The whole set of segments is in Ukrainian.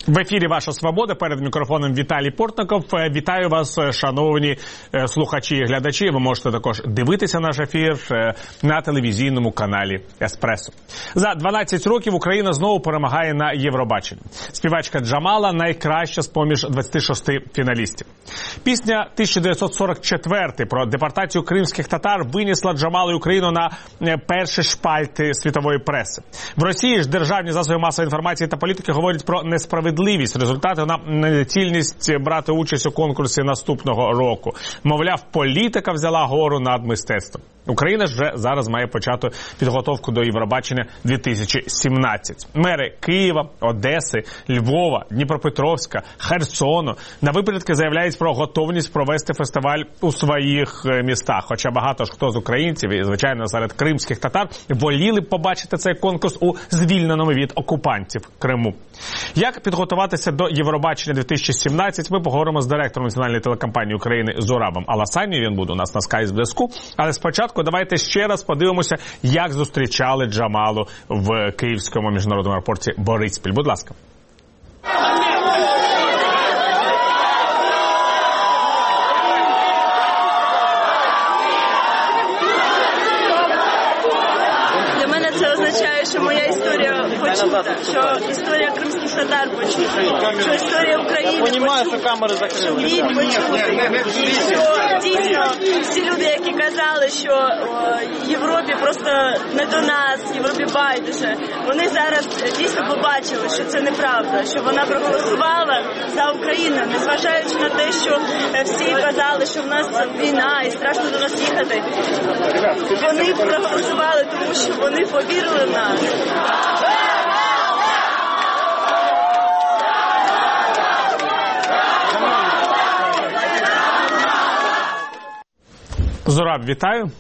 В ефірі «Ваша свобода», перед мікрофоном Віталій Портников. Вітаю вас, шановні слухачі і глядачі. Ви можете також дивитися наш ефір на телевізійному каналі «Еспресо». За 12 років Україна знову перемагає на Євробаченні. Співачка Джамала найкраща з-поміж 26 фіналістів. Пісня 1944 про депортацію кримських татар винесла Джамалу і Україну на перші шпальти світової преси. В Росії ж державні засоби масової інформації та політики говорять про несправедливість результату на недоцільність брати участь у конкурсі наступного року. Мовляв, політика взяла гору над мистецтвом. Україна ж вже зараз має почати підготовку до Євробачення 2017. Мери Києва, Одеси, Львова, Дніпропетровська, Херсону на випередки заявляють про готовність провести фестиваль у своїх містах. Хоча багато ж хто з українців, і, звичайно, серед кримських татар, воліли б побачити цей конкурс у звільненому від окупантів Криму. Як підготуватися до Євробачення 2017, ми поговоримо з директором національної телекомпанії України Зурабом Аласанією. Він буде у нас на скайп-зв'язку. Але спочатку давайте ще раз подивимося, як зустрічали Джамалу в Київському міжнародному аеропорті Бориспіль. Будь ласка. Для мене це означає, що моя історія почута, що історія кримських татар почута, що історія України почута, що світ почутий. І що дійсно всі люди, які казали, що Європі просто не до нас, Європі байдуже, вони зараз дійсно побачили, що це неправда, що вона проголосувала за Україну, незважаючи на те, що всі казали, що в нас війна і страшно до нас їхати. Вони проголосували, тому що вони повірили в нас. Зураб, вітаю.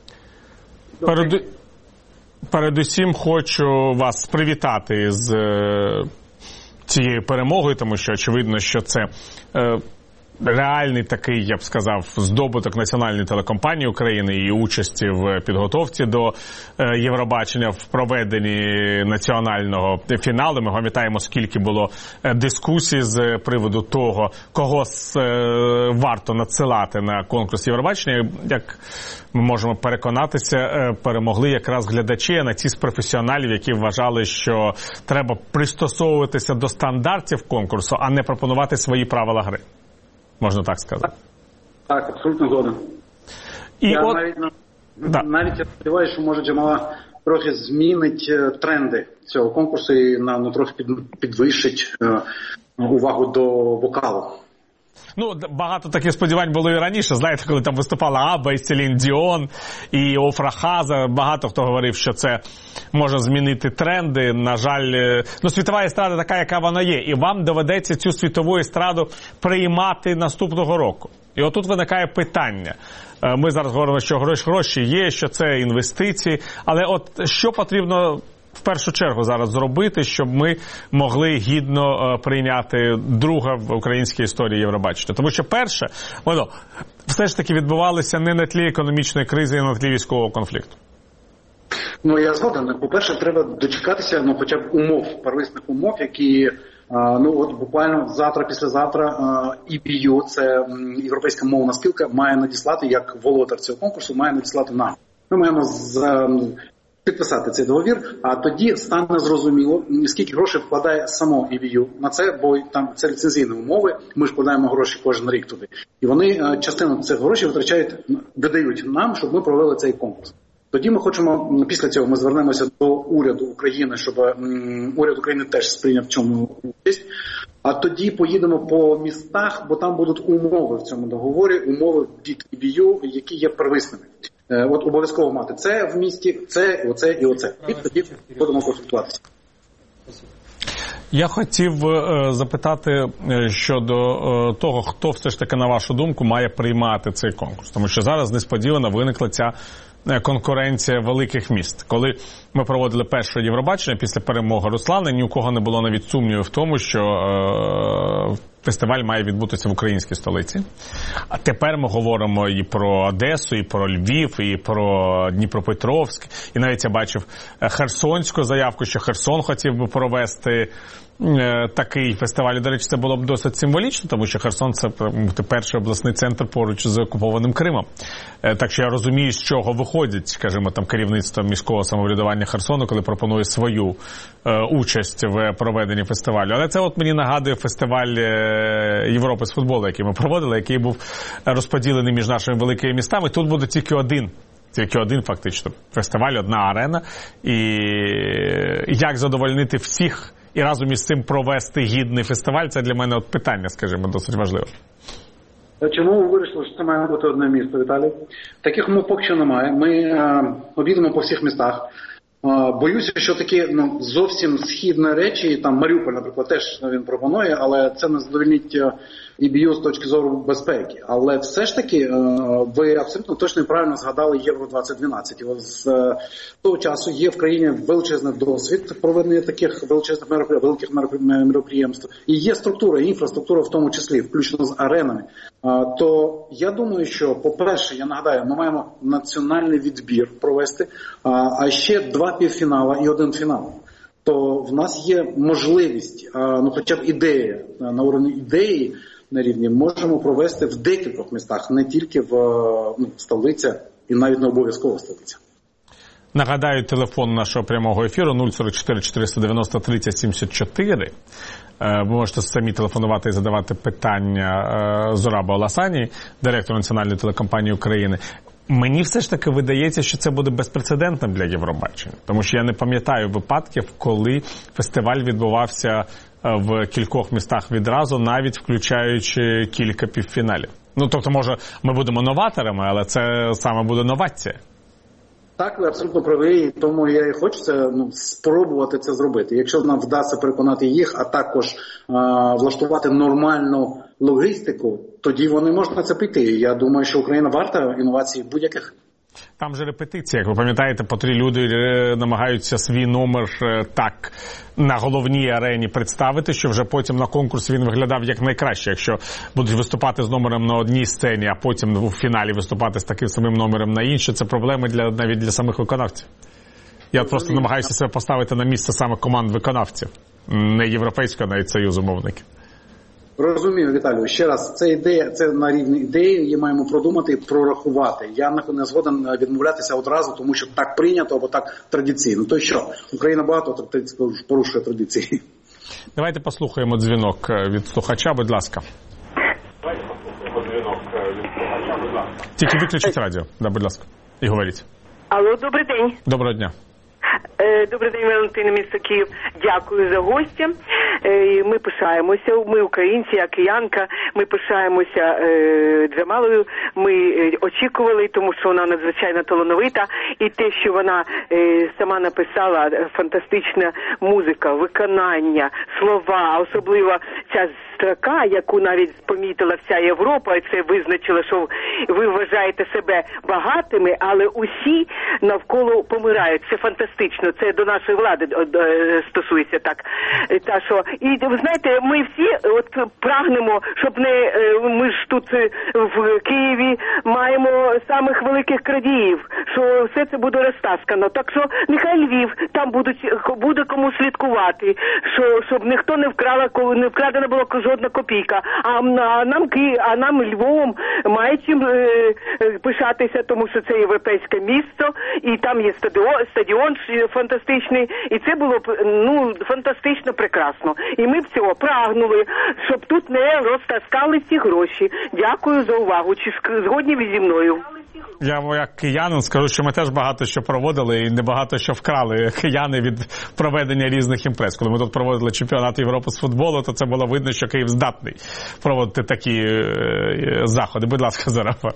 Передусім хочу вас привітати з цією перемогою, тому що очевидно, що це реальний такий, я б сказав, здобуток національної телекомпанії України і участі в підготовці до Євробачення в проведенні національного фіналу. Ми пам'ятаємо, скільки було дискусій з приводу того, кого варто надсилати на конкурс Євробачення. Як ми можемо переконатися, перемогли якраз глядачі, а не ті з професіоналів, які вважали, що треба пристосовуватися до стандартів конкурсу, а не пропонувати свої правила гри. Можна так сказати. Так, абсолютно згоден. Навіть сподіваюся, що може Джамала трохи змінить тренди цього конкурсу і трохи підвищить увагу до вокалу. Ну, багато таких сподівань було і раніше. Знаєте, коли там виступала Абба, і Селін Діон, і Офра Хаза. Багато хто говорив, що це може змінити тренди. На жаль, світова естрада така, яка вона є. І вам доведеться цю світову естраду приймати наступного року. І отут виникає питання. Ми зараз говоримо, що гроші є, що це інвестиції. Але от що потрібно в першу чергу зараз зробити, щоб ми могли гідно прийняти друге в українській історії Євробачення? Тому що перше, воно все ж таки відбувалося не на тлі економічної кризи, а на тлі військового конфлікту. Я згоден. По-перше, треба дочекатися, хоча б умов, первісних умов, які, буквально завтра, післязавтра, EBU, це Європейська мовна спілка, має надіслати, як володар цього конкурсу, має надіслати нам. Ми маємо підписати цей договір, а тоді стане зрозуміло, скільки грошей вкладає само EBU на це, бо там це ліцензійні умови, ми ж вкладаємо гроші кожен рік туди. І вони частину цих грошей видають нам, щоб ми провели цей конкурс. Тоді ми хочемо, після цього ми звернемося до уряду України, щоб уряд України теж сприйняв в цьому участь. А тоді поїдемо по містах, бо там будуть умови в цьому договорі, умови від EBU, які є первісними. От обов'язково мати це в місті, це, оце і оце. І тоді будемо консультуватися. Я хотів запитати щодо того, хто все ж таки, на вашу думку, має приймати цей конкурс. Тому що зараз несподівано виникла ця конкуренція великих міст. Коли ми проводили перше Євробачення після перемоги Руслана, ні у кого не було навіть сумнівів в тому, що фестиваль має відбутися в українській столиці. А тепер ми говоримо і про Одесу, і про Львів, і про Дніпропетровськ. І навіть я бачив херсонську заявку, що Херсон хотів би провести такий фестиваль. До речі, це було б досить символічно, тому що Херсон – це перший обласний центр поруч з окупованим Кримом. Так що я розумію, з чого виходить, скажімо, там керівництво міського самоврядування Херсону, коли пропонує свою участь в проведенні фестивалю. Але це от мені нагадує фестиваль Європи з футболу, який ми проводили, який був розподілений між нашими великими містами. Тут буде тільки один фактично фестиваль, одна арена. І як задовольнити всіх і разом із цим провести гідний фестиваль, це для мене от питання, скажімо, досить важливе. Чому ви вирішили, що це має бути одне місто, Віталій? Таких умов поки що немає. Ми обійдемо по всіх містах. Боюся, що такі зовсім східні речі, там Маріуполь, наприклад, теж він пропонує, але це не задовольнить ІБЮ з точки зору безпеки. Але все ж таки, ви абсолютно точно і правильно згадали Євро-2012. І з того часу є в країні величезний досвід проведення таких великих мероприємств. І є структура, інфраструктура в тому числі, включно з аренами. То я думаю, що, по-перше, я нагадаю, ми маємо національний відбір провести, а ще 2 півфінала і 1 фінал. То в нас є можливість, хоча б ідея, на уровні ідеї на рівні, можемо провести в декількох містах, не тільки в столиці і навіть не обов'язково столиця. Нагадаю, телефон нашого прямого ефіру 044 490 30 74. Ви можете самі телефонувати і задавати питання Зурабу Аласані, директору Національної телекомпанії України. Мені все ж таки видається, що це буде безпрецедентним для Євробачення. Тому що я не пам'ятаю випадків, коли фестиваль відбувався в кількох містах відразу, навіть включаючи кілька півфіналів. Тобто, може, ми будемо новаторами, але це саме буде новація. Так, ви абсолютно праві, і тому я і хочу спробувати це зробити. Якщо нам вдасться переконати їх, а також влаштувати нормальну логістику, тоді вони можуть на це піти. Я думаю, що Україна варта інновацій будь-яких. Там же репетиція, як ви пам'ятаєте, по 3 люди намагаються свій номер так на головній арені представити, що вже потім на конкурсі він виглядав як найкраще. Якщо будуть виступати з номером на одній сцені, а потім у фіналі виступати з таким самим номером на іншій, це проблеми навіть для самих виконавців. Я просто намагаюся себе поставити на місце саме команд виконавців, не європейського, навіть союзу мовників. Розумію, Віталію. Ще раз, це ідея, це на рівні ідеї, її маємо продумати і прорахувати. Я не згоден відмовлятися одразу, тому що так прийнято або так традиційно. То що? Україна багато порушує традиції. Давайте послухаємо дзвінок від слухача, будь ласка. Тільки виключіть радіо, будь ласка, і говоріть. Алло, добрий день. Доброго дня. Добрий день, Валентина, місто Київ. Дякую за гостя. Ми пишаємося, ми українці, я киянка, ми пишаємося Джамалою. Ми очікували, тому що вона надзвичайно талановита. І те, що вона сама написала, фантастична музика, виконання, слова, особливо ця строка, яку навіть помітила вся Європа, і це визначило, що ви вважаєте себе багатими, але усі навколо помирають. Це фантастично. Це до нашої влади стосується так. І ви знаєте, ми всі прагнемо, щоб ми ж тут в Києві маємо самих великих крадіїв, що все це буде розтаскано. Так що нехай Львів, там буде кому слідкувати, щоб ніхто не вкрадена була жодна копійка. А нам Львовом має чим пишатися, тому що це європейське місто, і там є стадіон фантастичний, і це було б фантастично прекрасно. І ми б цього прагнули, щоб тут не розтаскали ці гроші. Дякую за увагу. Чи згодні ви зі мною? Я, як киянин, скажу, що ми теж багато що проводили і небагато що вкрали кияни від проведення різних імпрез. Коли ми тут проводили чемпіонат Європи з футболу, то це було видно, що Київ здатний проводити такі заходи. Будь ласка, Зураба.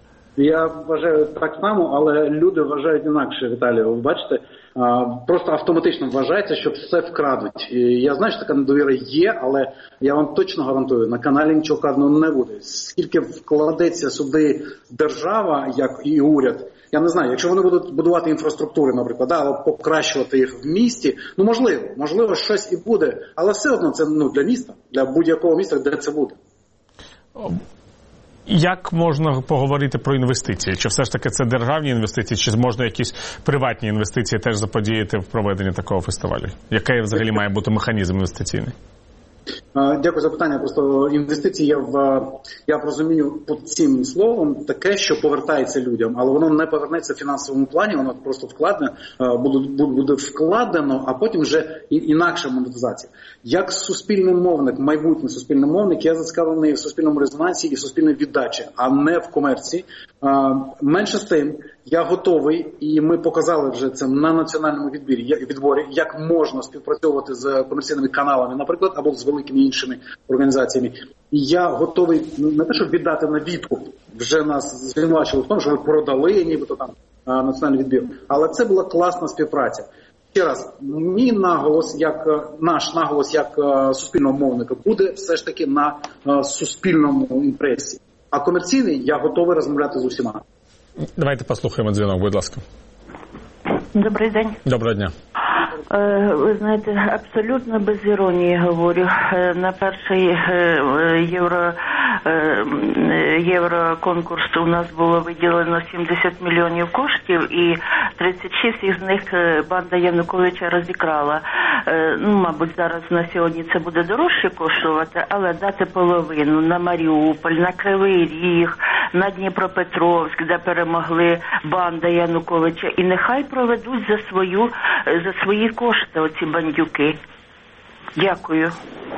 Я вважаю так само, але люди вважають інакше, Віталію. Ви бачите, просто автоматично вважається, що все вкрадуть. І я знаю, що така недовіра є, але я вам точно гарантую, на каналі нічого вкраденого не буде. Скільки вкладеться сюди держава, як і уряд, я не знаю, якщо вони будуть будувати інфраструктури, наприклад, або покращувати їх в місті, можливо, щось і буде, але все одно це для міста, для будь-якого міста, де це буде. Як можна поговорити про інвестиції? Чи все ж таки це державні інвестиції, чи можна якісь приватні інвестиції теж заподіяти в проведенні такого фестивалю? Який взагалі має бути механізм інвестиційний? Дякую за питання. Просто інвестиції я розумію під цим словом таке, що повертається людям, але воно не повернеться в фінансовому плані, воно просто буде вкладено, а потім вже інакша монетизація. Як суспільний мовник, майбутній суспільний мовник, я зацікавлений в суспільному резонансі і в суспільній віддачі, а не в комерції. Менше з тим, я готовий, і ми показали вже це на національному відборі, як можна співпрацьовувати з комерційними каналами, наприклад, або з великими іншими організаціями. І я готовий не те, щоб віддати на відкуп, вже нас звинувачили в тому, що ви продали нібито там національний відбір, але це була класна співпраця. Ще раз, наш наголос як суспільного мовника буде все ж таки на суспільному імпресії. А комерційний я готовий розмовляти з усіма. Давайте послухаємо дзвінок, будь ласка. Добрий день. Доброго дня. Ви знаєте, абсолютно без іронії говорю. На перший євроконкурс у нас було виділено 70 мільйонів коштів, і 36 із них банда Януковича розікрала. Мабуть, зараз на сьогодні це буде дорожче коштувати, але дати половину на Маріуполь, на Кривий Ріг, на Дніпропетровськ, де перемогли банда Януковича, і нехай проведуть за свої кошти оці бандюки. Дякую.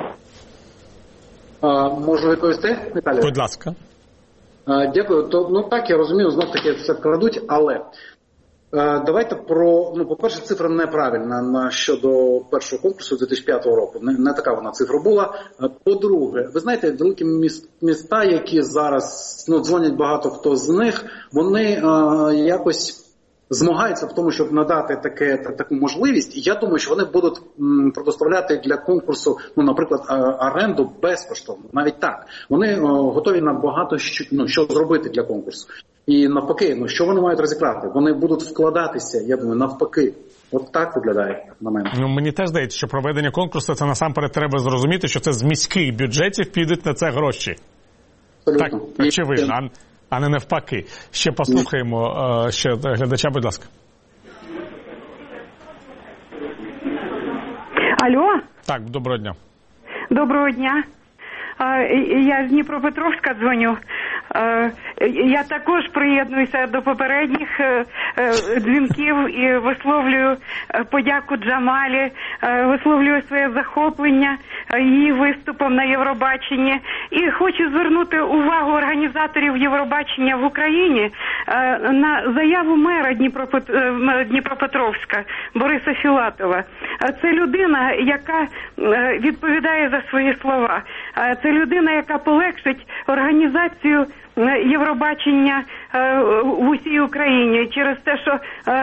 Можу відповісти, Наталія? Будь ласка. Дякую. Так, я розумію, знов таки все крадуть, але давайте по-перше, цифра неправильна щодо першого конкурсу 2005 року. Не така вона цифра була. По-друге, ви знаєте, великі міста, які зараз дзвонять багато хто з них, вони якось змагаються в тому, щоб надати таку можливість. І я думаю, що вони будуть предоставляти для конкурсу, наприклад, оренду безкоштовно. Навіть так. Вони готові на багато що зробити для конкурсу. І навпаки, що вони мають розіграти? Вони будуть вкладатися, я думаю, навпаки. От так виглядає на мене. Мені теж здається, що проведення конкурсу, це насамперед треба зрозуміти, що це з міських бюджетів підуть на це гроші. Абсолютно. Так, очевидно, а не навпаки. Ще послухаємо ще глядача, будь ласка. Алло? Так, доброго дня. Доброго дня. Я з Дніпропетровська дзвоню. Я також приєднуюся до попередніх дзвінків і висловлюю подяку Джамалі, висловлюю своє захоплення її виступом на Євробаченні. І хочу звернути увагу організаторів Євробачення в Україні на заяву мера Дніпропетровська Бориса Філатова. Це людина, яка відповідає за свої слова. Це людина, яка полегшить організацію Євробачення в усій Україні через те, що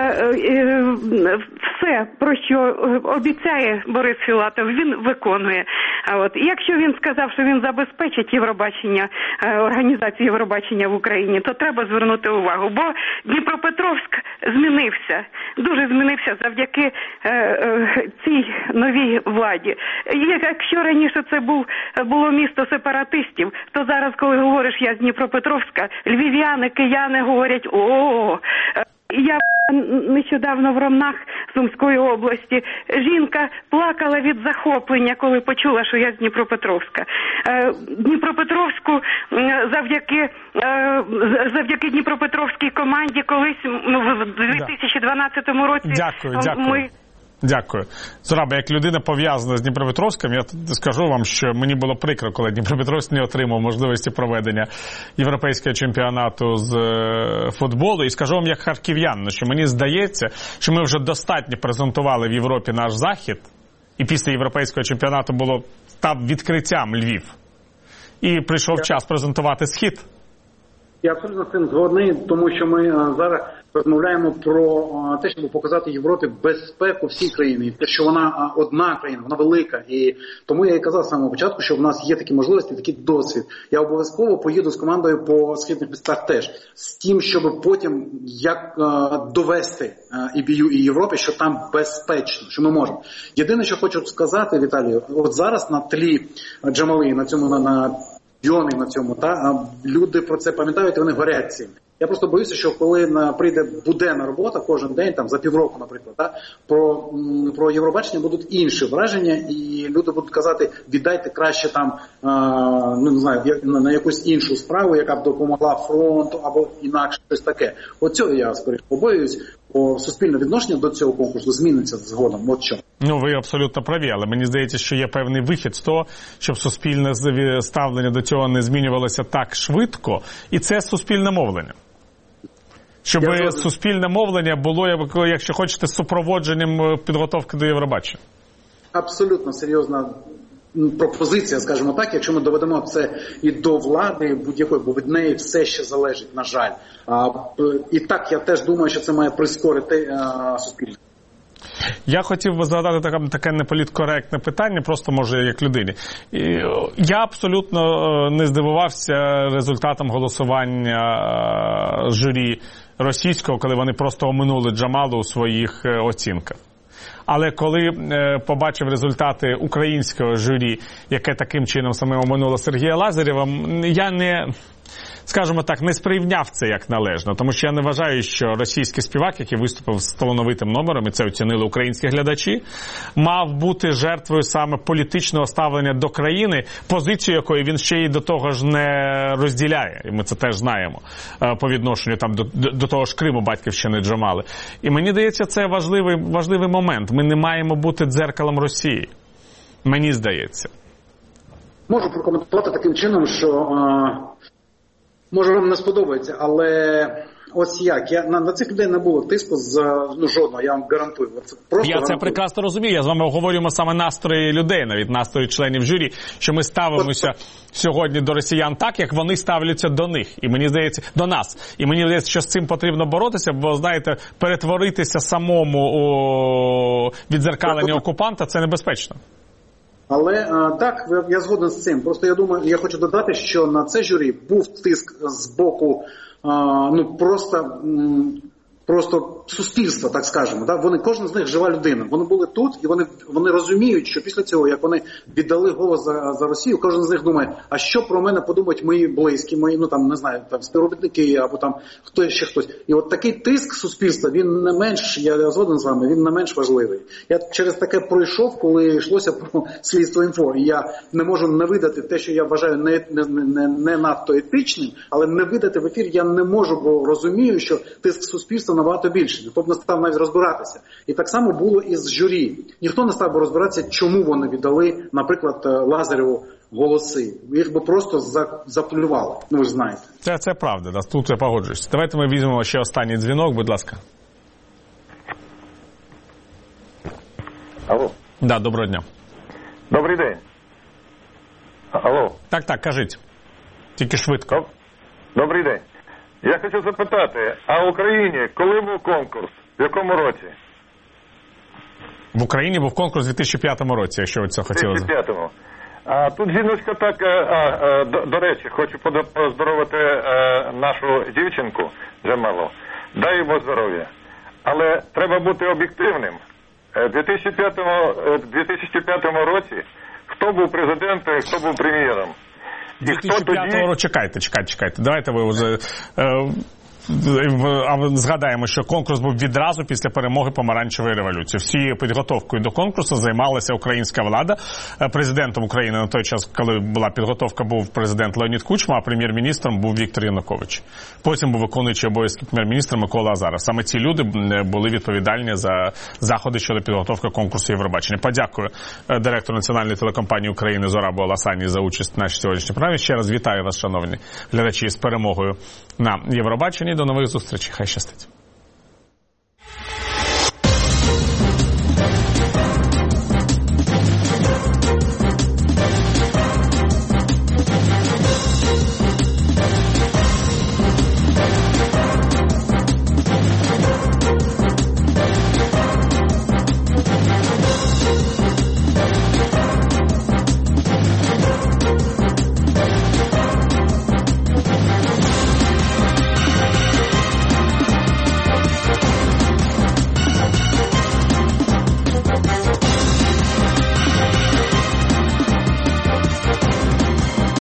все, про що обіцяє Борис Філатов, він виконує. І якщо він сказав, що він забезпечить Євробачення, організацію Євробачення в Україні, то треба звернути увагу, бо Дніпропетровськ змінився, дуже змінився завдяки цій новій владі. Якщо раніше це було місто сепаратистів, то зараз, коли говориш я з Дніпропетровська, львів'яни, кияни говорять «О-о-о». Я нещодавно в Ромнах Сумської області. Жінка плакала від захоплення, коли почула, що я з Дніпропетровська. Дніпропетровську завдяки Дніпропетровській команді колись в 2012 році Дякую. Дякую. Зораба, як людина пов'язана з Дніпропетровськом, я скажу вам, що мені було прикро, коли Дніпропетровськ не отримав можливості проведення європейського чемпіонату з футболу. І скажу вам як харків'янин, що мені здається, що ми вже достатньо презентували в Європі наш захід, і після європейського чемпіонату став відкриттям Львів. І прийшов час презентувати схід. Я абсолютно з цим згодний, тому що ми зараз розмовляємо про те, щоб показати Європі безпеку всій країні. Те, що вона одна країна, вона велика. І тому я і казав з самого початку, що в нас є такі можливості, такий досвід. Я обов'язково поїду з командою по східних містах теж. З тим, щоб потім довести EBU і Європі, що там безпечно, що ми можемо. Єдине, що хочу сказати, Віталію, от зараз на тлі Джамали, на цьому мільйони на цьому, люди про це пам'ятають, і вони горять цим. Я просто боюся, що коли прийде буденна робота кожен день, за півроку, наприклад, про Євробачення будуть інші враження, і люди будуть казати, віддайте краще не знаю, на якусь іншу справу, яка б допомогла фронту, або інакше щось таке. От цього я скоріше побоююсь, бо суспільне відношення до цього конкурсу зміниться згодом. От що. Ви абсолютно праві, але мені здається, що є певний вихід з того, щоб суспільне ставлення до цього не змінювалося так швидко, і це суспільне мовлення. Щоб суспільне мовлення було, якщо хочете, супроводженням підготовки до Євробачення. Абсолютно серйозна пропозиція, скажімо так, якщо ми доведемо це і до влади будь-якої, бо від неї все ще залежить, на жаль. І так, я теж думаю, що це має прискорити суспільство. Я хотів би задати таке неполіткоректне питання, просто може як людині. Я абсолютно не здивувався результатом голосування журі російського, коли вони просто оминули Джамалу у своїх оцінках. Але коли побачив результати українського журі, яке таким чином саме оминуло Сергія Лазарєва, я скажімо так, не сприйняв це як належно, тому що я не вважаю, що російський співак, який виступив з талановитим номером, і це оцінили українські глядачі, мав бути жертвою саме політичного ставлення до країни, позицію якої він ще й до того ж не розділяє, і ми це теж знаємо, по відношенню до того ж Криму, батьківщини Джамали. І мені здається, це важливий момент. Ми не маємо бути дзеркалом Росії. Мені здається. Можу прокоментувати таким чином, що може вам не сподобається, але ось як. На цих людей не було тиску жодного, я вам гарантую. Це прекрасно розумію. Я з вами обговорюємо саме настрої людей, навіть настрої членів журі, що ми ставимося сьогодні до росіян так, як вони ставляться до них. І мені здається, до нас. І мені здається, що з цим потрібно боротися, бо, знаєте, перетворитися самому у віддзеркалення окупанта – це небезпечно. Але так, я згоден з цим. Просто я хочу додати, що на це журі був тиск з боку просто суспільства, так скажемо. Кожен з них жива людина. Вони були тут, і вони розуміють, що після цього, як вони віддали голос за Росію, кожен з них думає, а що про мене подумають мої близькі, мої, співробітники, або хтось. І от такий тиск суспільства, він не менш, я згоден з вами, він не менш важливий. Я через таке пройшов, коли йшлося про слідство інфо, і я не можу не видати те, що я вважаю не надто етичним, але не видати в ефір я не можу, бо розумію, що тиск суспільства набагато більше. Ніхто б не став навіть розбиратися. І так само було і з журі. Ніхто не став би розбиратися, чому вони віддали, наприклад, Лазарєву голоси. Їх би просто заплювали. Ви ж знаєте. Це правда. Тут я погоджуюсь. Давайте ми візьмемо ще останній дзвінок, будь ласка. Алло. Да, доброго дня. Добрий день. Алло. Так, кажіть. Тільки швидко. Добрий день. Я хочу запитати, а в Україні коли був конкурс? В якому році? В Україні був конкурс у 2005 році, якщо ви це хотіли. 2005-му. А тут жіночка так, до речі, хочу поздоровити нашу дівчинку Джамалу. Дай йому здоров'я. Але треба бути об'єктивним. У 2005 році хто був президентом і хто був прем'єром? 2005 року, чекайте. Давайте ви вже згадаємо, що конкурс був відразу після перемоги помаранчевої революції. Всією підготовкою до конкурсу займалася українська влада. Президентом України на той час, коли була підготовка, був президент Леонід Кучма, а прем'єр-міністром був Віктор Янукович. Потім був виконуючий обов'язки прем'єр-міністра Микола Азаров. Саме ці люди були відповідальні за заходи щодо підготовки конкурсу Євробачення. Подякую директору Національної телекомпанії України Зорабу Аласані за участь в нашій сьогоднішній програмі. Ще раз вітаю вас, шановні глядачі, з перемогою на Євробаченні. До нових зустрічей. Хай щастить.